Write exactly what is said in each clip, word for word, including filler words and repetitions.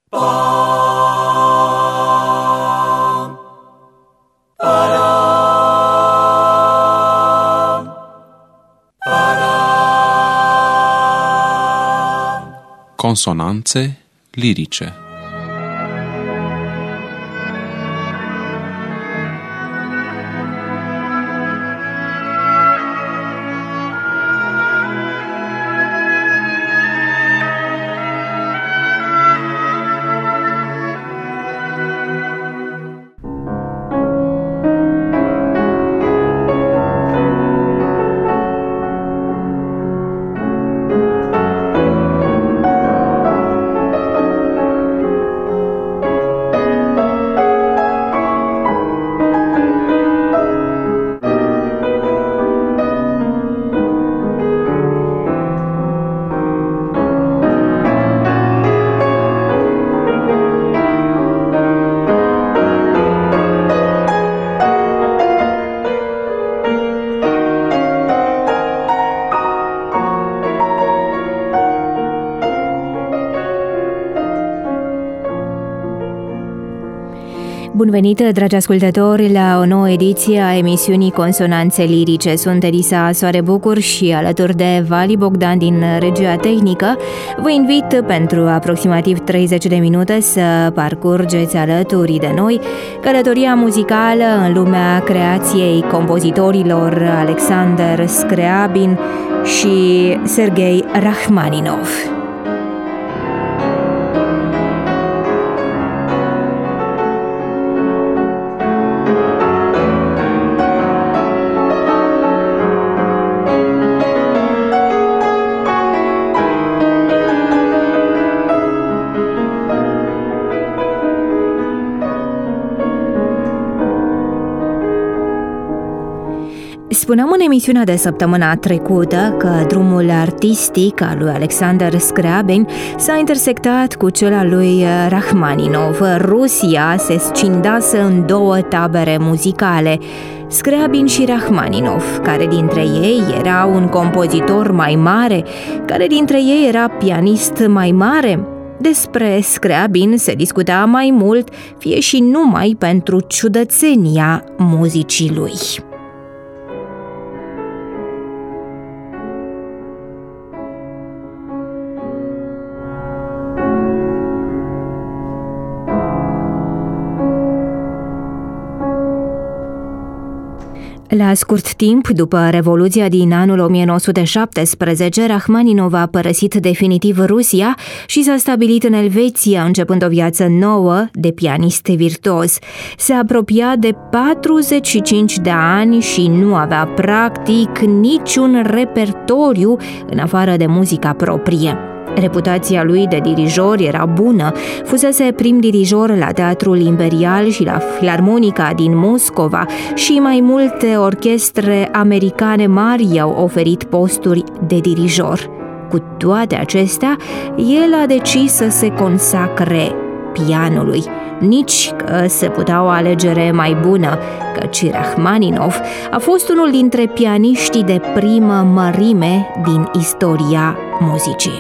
Consonanțe lirice. Bun venit, dragi ascultători, la o nouă ediție a emisiunii Consonanțe lirice. Sunt Elisa Soare Bucur și alături de Vali Bogdan din regia tehnică vă invit pentru aproximativ treizeci de minute să parcurgeți alături de noi călătoria muzicală în lumea creației compozitorilor Alexander Scriabin și Sergei Rachmaninov. Spuneam în emisiunea de săptămâna trecută că drumul artistic al lui Alexander Scriabin s-a intersectat cu cel al lui Rachmaninov. Rusia se scindase în două tabere muzicale, Scriabin și Rachmaninov. Care dintre ei era un compozitor mai mare? Care dintre ei era pianist mai mare? Despre Scriabin se discuta mai mult, fie și numai pentru ciudățenia muzicii lui. La scurt timp după Revoluția din anul o mie nouă sute șaptesprezece, Rachmaninov a părăsit definitiv Rusia și s-a stabilit în Elveția, începând o viață nouă de pianist virtuos. Se apropia de patruzeci și cinci de ani și nu avea practic niciun repertoriu în afară de muzica proprie. Reputația lui de dirijor era bună, fusese prim dirijor la Teatrul Imperial și la Filarmonica din Moscova și mai multe orchestre americane mari i-au oferit posturi de dirijor. Cu toate acestea, el a decis să se consacre pianului. Nici că se putea o alegere mai bună, căci Rachmaninov a fost unul dintre pianiștii de primă mărime din istoria muzicii.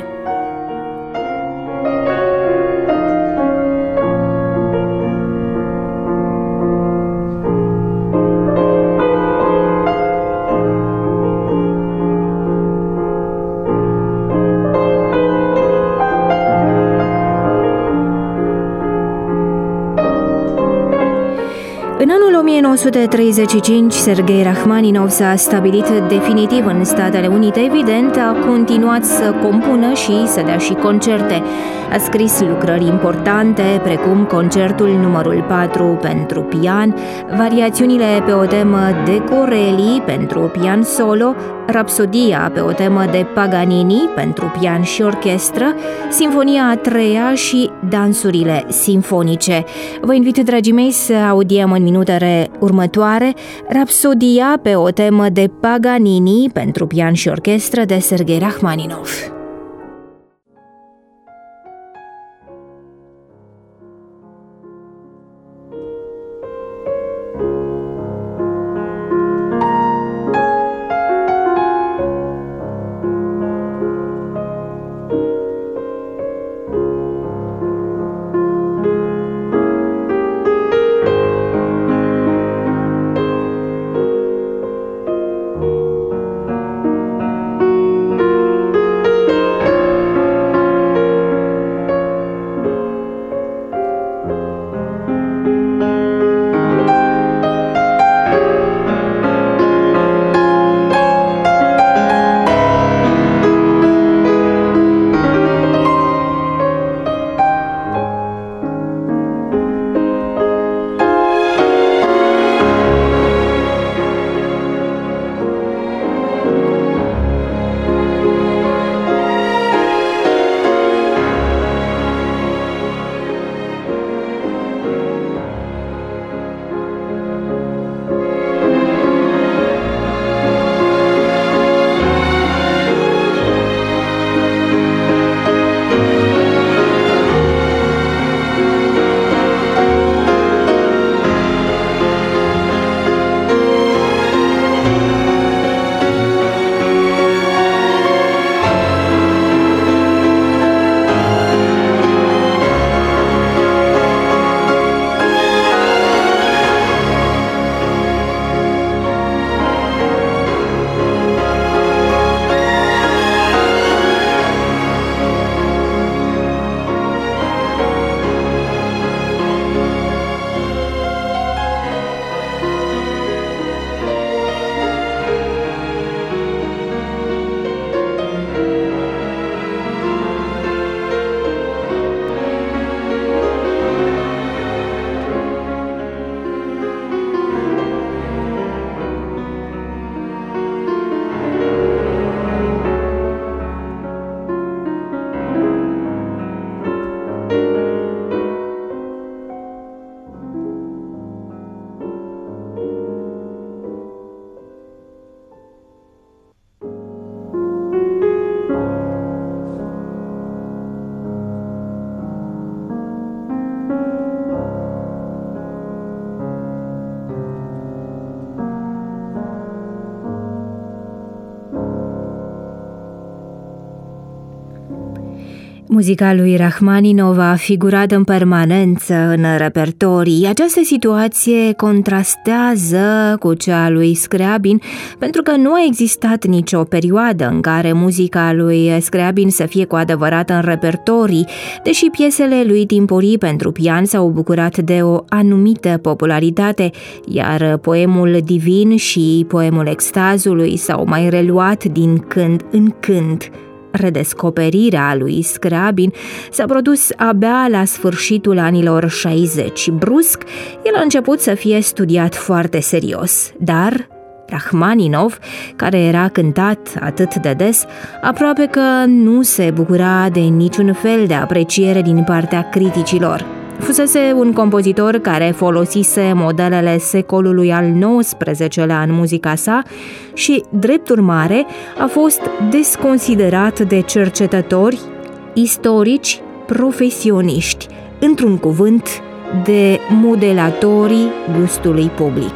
În anul o mie nouă sute treizeci și cinci, Sergei Rachmaninov s-a stabilit definitiv în Statele Unite. Evident, a continuat să compună și să dea și concerte. A scris lucrări importante, precum concertul numărul patru pentru pian, variațiunile pe o temă de Corelli pentru pian solo, rapsodia pe o temă de Paganini pentru pian și orchestră, Sinfonia a treia și dansurile simfonice. Vă invit, dragii mei, să audiem în minutele următoare rapsodia pe o temă de Paganini pentru pian și orchestră de Sergei Rachmaninov. Muzica lui Rachmaninov a figurat în permanență în repertorii. Această situație contrastează cu cea a lui Scriabin, pentru că nu a existat nicio perioadă în care muzica lui Scriabin să fie cu adevărat în repertorii, deși piesele lui timpurii pentru pian s-au bucurat de o anumită popularitate, iar poemul Divin și poemul Extazului s-au mai reluat din când în când. Redescoperirea lui Scriabin s-a produs abia la sfârșitul anilor șaizeci. Brusc, el a început să fie studiat foarte serios, dar Rachmaninov, care era cântat atât de des, aproape că nu se bucura de niciun fel de apreciere din partea criticilor. Fusese un compozitor care folosise modelele secolului al nouăsprezecelea în muzica sa și, drept urmare, a fost desconsiderat de cercetători, istorici, profesioniști, într-un cuvânt, de modelatorii gustului public.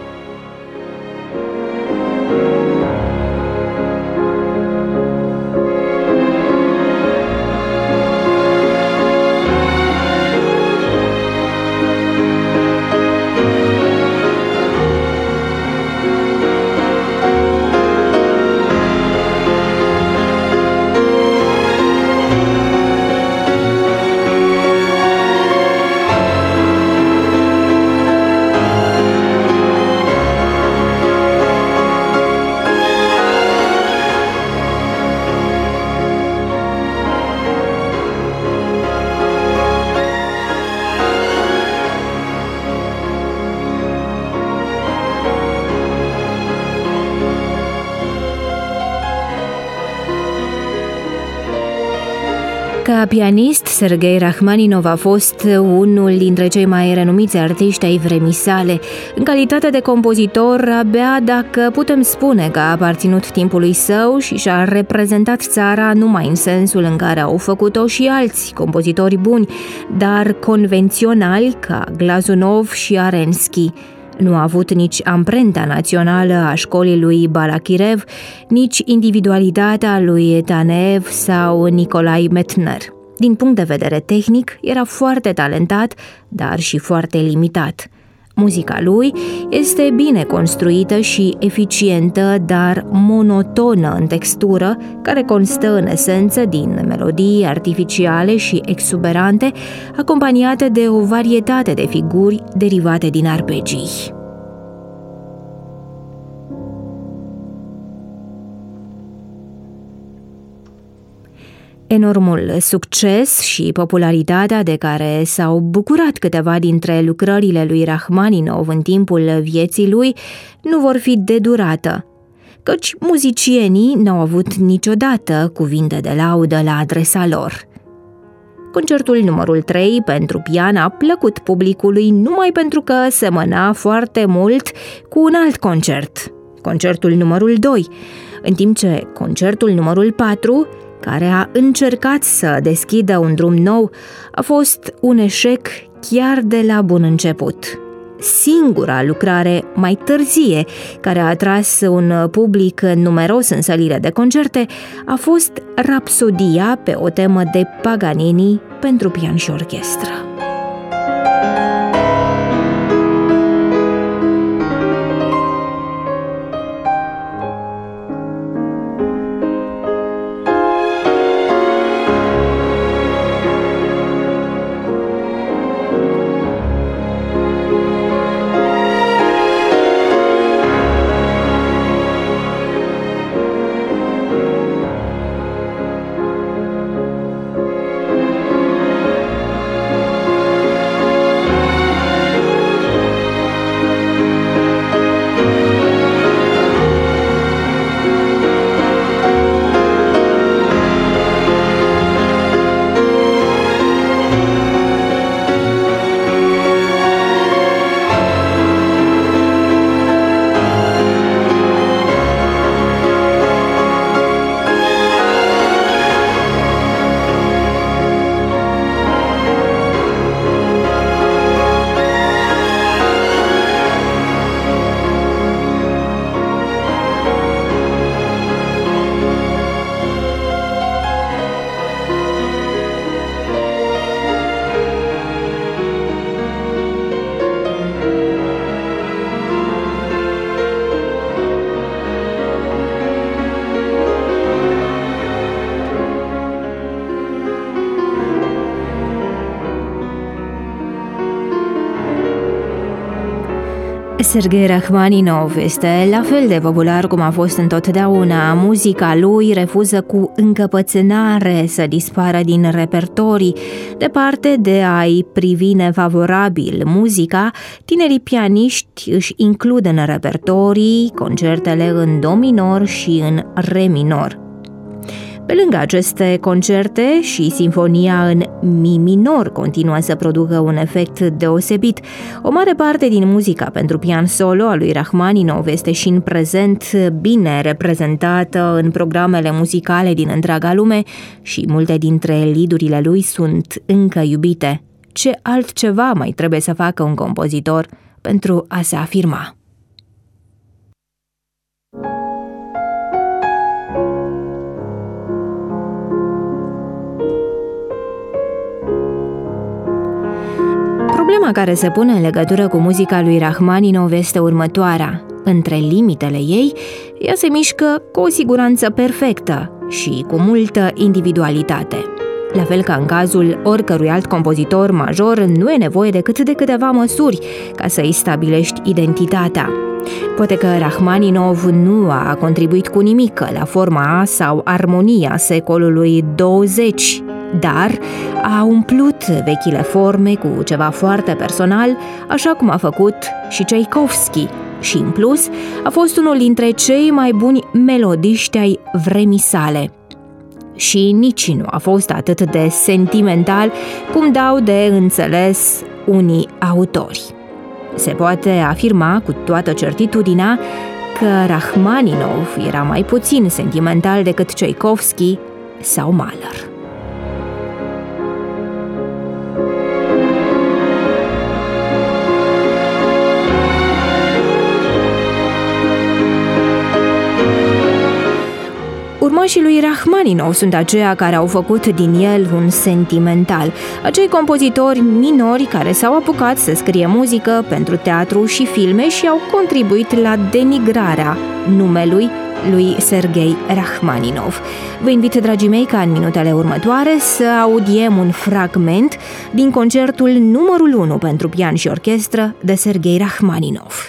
Ca pianist, Sergei Rachmaninov a fost unul dintre cei mai renumiți artiști ai vremii sale. În calitate de compozitor, abia dacă putem spune că a aparținut timpului său și și-a reprezentat țara numai în sensul în care au făcut-o și alți compozitori buni, dar convenționali ca Glazunov și Arensky. Nu a avut nici amprenta națională a școlii lui Balakirev, nici individualitatea lui Taneev sau Nikolai Metner. Din punct de vedere tehnic, era foarte talentat, dar și foarte limitat. Muzica lui este bine construită și eficientă, dar monotonă în textură, care constă în esență din melodii artificiale și exuberante, acompaniate de o varietate de figuri derivate din arpegii. Enormul succes și popularitatea de care s-au bucurat câteva dintre lucrările lui Rachmaninov în timpul vieții lui nu vor fi de durată, căci muzicienii n-au avut niciodată cuvinte de laudă la adresa lor. Concertul numărul trei pentru pian a plăcut publicului numai pentru că semăna foarte mult cu un alt concert, concertul numărul doi, în timp ce concertul numărul patru, care a încercat să deschidă un drum nou, a fost un eșec chiar de la bun început. Singura lucrare mai târzie care a atras un public numeros în sălile de concerte a fost Rapsodia pe o temă de Paganini pentru pian și orchestră. Sergei Rachmaninov este la fel de popular cum a fost întotdeauna. Muzica lui refuză cu încăpățânare să dispară din repertorii. Departe de a-i privi nefavorabil muzica, tinerii pianiști își includ în repertorii concertele în do minor și în re minor. Pe lângă aceste concerte, și sinfonia în mi minor continuă să producă un efect deosebit. O mare parte din muzica pentru pian solo a lui Rachmaninov este și în prezent bine reprezentată în programele muzicale din întreaga lume și multe dintre lidurile lui sunt încă iubite. Ce altceva mai trebuie să facă un compozitor pentru a se afirma? Problema care se pune în legătură cu muzica lui Rachmaninov este următoarea. Între limitele ei, ea se mișcă cu o siguranță perfectă și cu multă individualitate. La fel ca în cazul oricărui alt compozitor major, nu e nevoie decât de câteva măsuri ca să îi stabilești identitatea. Poate că Rachmaninov nu a contribuit cu nimic la forma sau armonia secolului douăzeci, dar a umplut vechile forme cu ceva foarte personal, așa cum a făcut și Tchaikovsky, și în plus a fost unul dintre cei mai buni melodiști ai vremii sale. Și nici nu a fost atât de sentimental cum dau de înțeles unii autori. Se poate afirma cu toată certitudinea că Rachmaninov era mai puțin sentimental decât Tchaikovsky sau Mahler. Urmașii lui Rachmaninov sunt aceia care au făcut din el un sentimental, acei compozitori minori care s-au apucat să scrie muzică pentru teatru și filme și au contribuit la denigrarea numelui lui Sergei Rachmaninov. Vă invit, dragii mei, ca în minutele următoare să audiem un fragment din concertul numărul unu pentru pian și orchestră de Sergei Rachmaninov.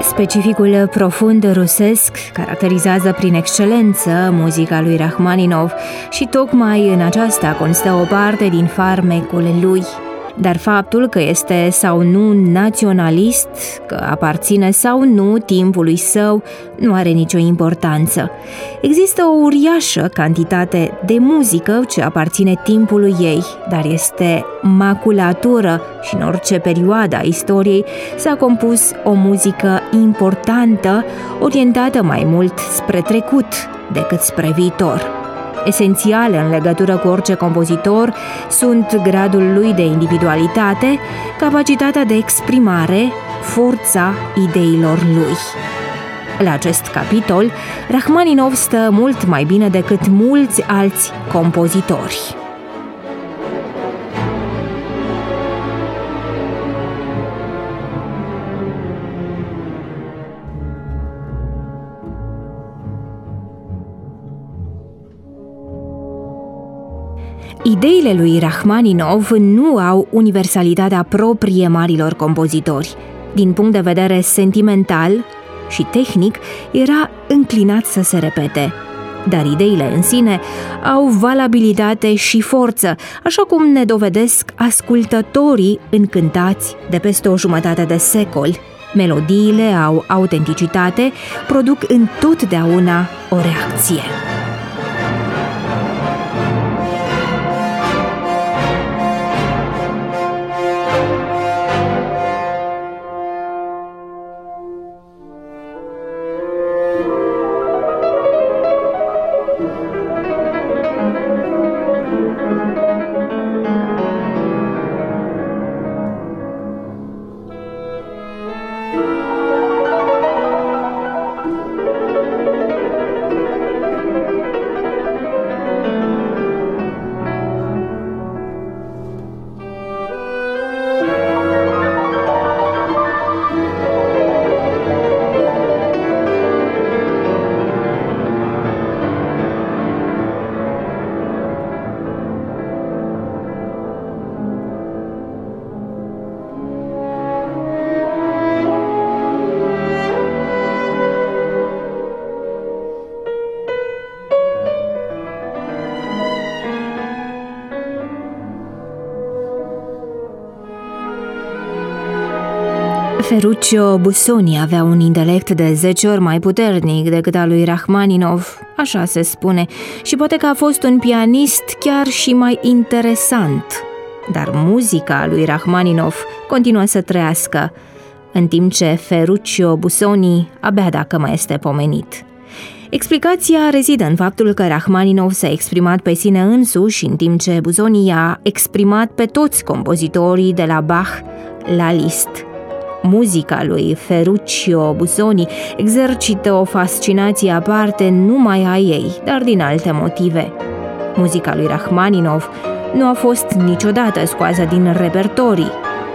Specificul profund rusesc caracterizează prin excelență muzica lui Rachmaninov și tocmai în aceasta constă o parte din farmecul lui. Dar faptul că este sau nu naționalist, că aparține sau nu timpului său, nu are nicio importanță. Există o uriașă cantitate de muzică ce aparține timpului ei, dar este maculatură și în orice perioadă a istoriei s-a compus o muzică importantă, orientată mai mult spre trecut decât spre viitor. Esențiale în legătură cu orice compozitor sunt gradul lui de individualitate, capacitatea de exprimare, forța ideilor lui. La acest capitol, Rachmaninov stă mult mai bine decât mulți alți compozitori. Ideile lui Rachmaninov nu au universalitatea proprie marilor compozitori. Din punct de vedere sentimental și tehnic, era înclinat să se repete. Dar ideile în sine au valabilitate și forță, așa cum ne dovedesc ascultătorii încântați de peste o jumătate de secol. Melodiile au autenticitate, produc întotdeauna o reacție. Ferruccio Busoni avea un intelect de zece ori mai puternic decât al lui Rachmaninov, așa se spune, și poate că a fost un pianist chiar și mai interesant. Dar muzica lui Rachmaninov continuă să trăiască, în timp ce Ferruccio Busoni abia dacă mai este pomenit. Explicația rezidă în faptul că Rachmaninov s-a exprimat pe sine însuși, în timp ce Busoni a exprimat pe toți compozitorii de la Bach la Liszt. Muzica lui Ferruccio Busoni exercită o fascinație aparte numai a ei, dar din alte motive. Muzica lui Rachmaninov nu a fost niciodată scoasă din repertorii.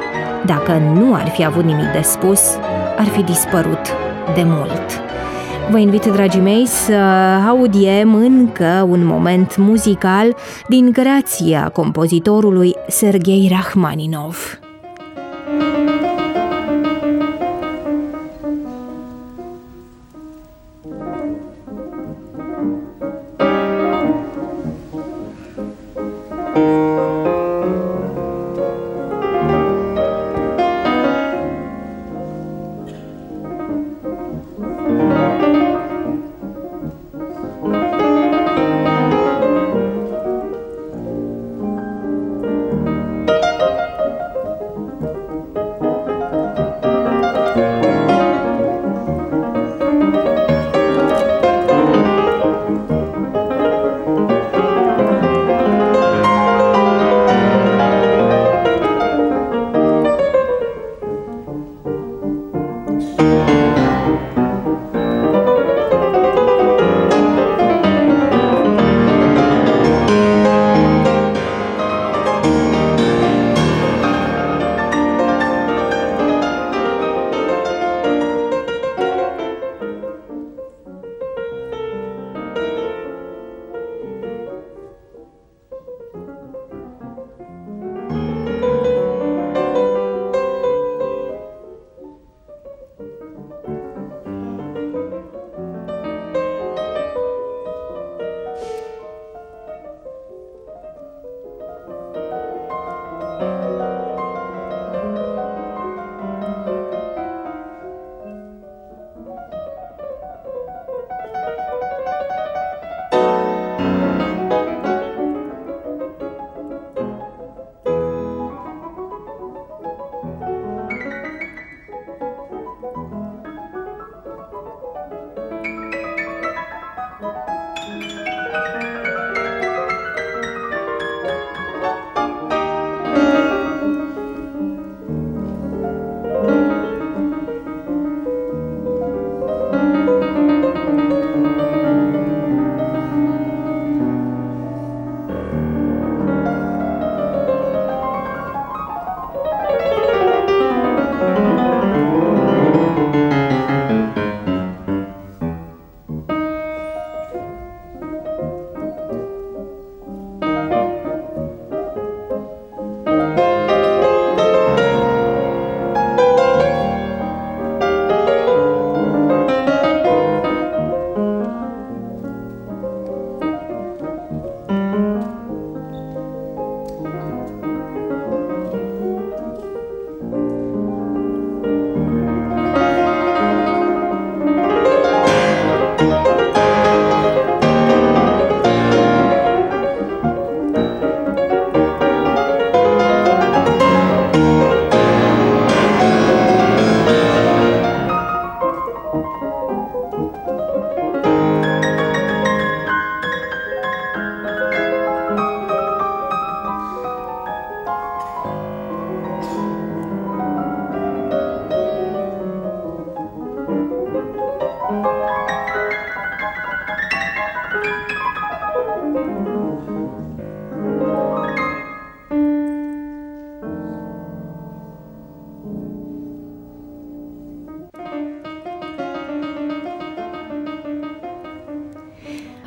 Dacă nu ar fi avut nimic de spus, ar fi dispărut de mult. Vă invit, dragii mei, să audiem încă un moment muzical din creația compozitorului Serghei Rachmaninov.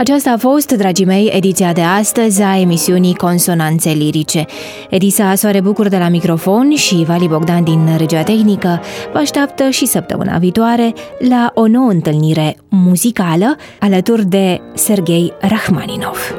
Aceasta a fost, dragii mei, ediția de astăzi a emisiunii Consonanțe Lirice. Edisa Soare Bucur de la microfon și Vali Bogdan din regia tehnică vă așteaptă și săptămâna viitoare la o nouă întâlnire muzicală alături de Serghei Rachmaninov.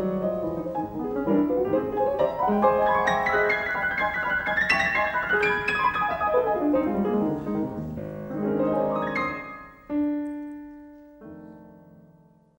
Thank you.